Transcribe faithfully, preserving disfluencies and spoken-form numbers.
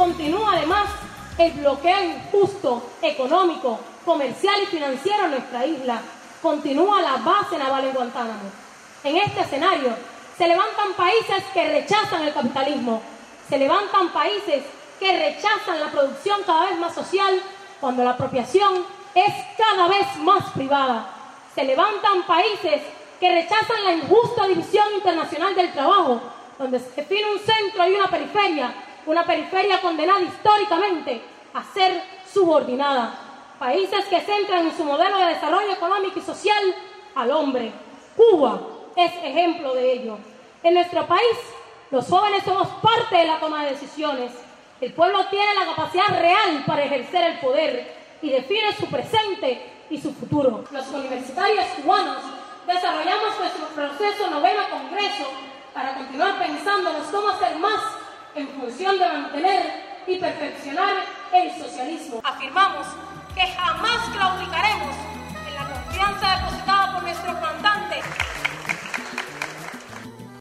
Continúa además el bloqueo injusto, económico, comercial y financiero en nuestra isla. Continúa la base naval en Guantánamo. En este escenario se levantan países que rechazan el capitalismo, se levantan países que rechazan la producción cada vez más social cuando la apropiación es cada vez más privada. Se levantan países que rechazan la injusta división internacional del trabajo, donde se define un centro y una periferia, una periferia condenada históricamente a ser subordinada. Países que centran en su modelo de desarrollo económico y social al hombre. Cuba es ejemplo de ello. En nuestro país, los jóvenes somos parte de la toma de decisiones. El pueblo tiene la capacidad real para ejercer el poder y define su presente y su futuro. Los universitarios cubanos desarrollamos nuestro proceso noveno congreso para continuar pensándonos cómo hacer más en función de mantener y perfeccionar el socialismo. Afirmamos que jamás claudicaremos